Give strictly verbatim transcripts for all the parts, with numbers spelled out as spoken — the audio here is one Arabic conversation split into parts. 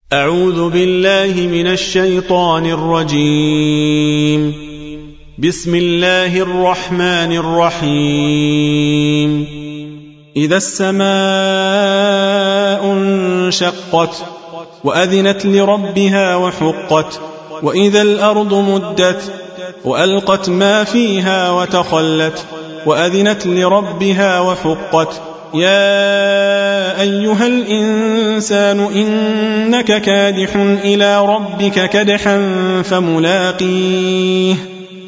أعوذ بالله من الشيطان الرجيم. بسم الله الرحمن الرحيم. إذا السماء انشقت وأذنت لربها وحقت وإذا الأرض مدت وألقت ما فيها وتخلت وأذنت لربها وحقت يا أيها الإنسان إنك كادح إلى ربك كدحا فملاقيه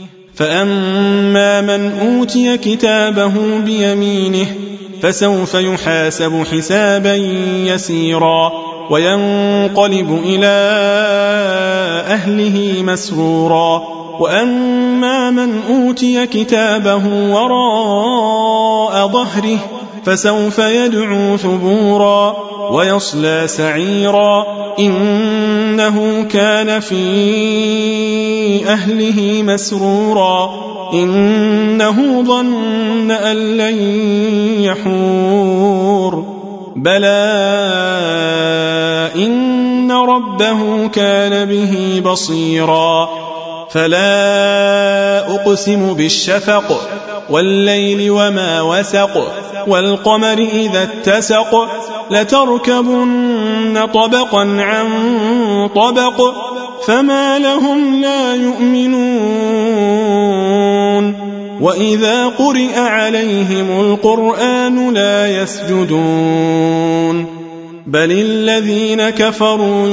فأما من أوتي كتابه بيمينه فسوف يحاسب حسابا يسيرا وينقلب إلى أهله مسرورا وأما من أوتي كتابه وراء ظهره فسوف يدعو ثبورا ويصلى سعيرا إنه كان في أهله مسرورا إنه ظن أن لن يحور بلى إن ربه كان به بصيرا فلا أقسم بالشفق والليل وما وسق والقمر إذا اتسق لتركبن طبقا عن طبق فما لهم لا يؤمنون وإذا قرئ عليهم القرآن لا يسجدون بل الذين كفروا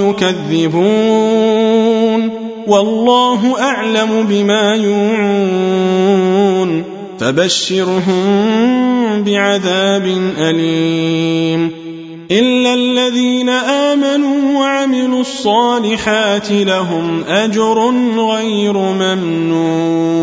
يكذبون والله أعلم بما يوعون فبشرهم بعذاب أليم إلا الذين آمنوا وعملوا الصالحات لهم أجر غير ممنون.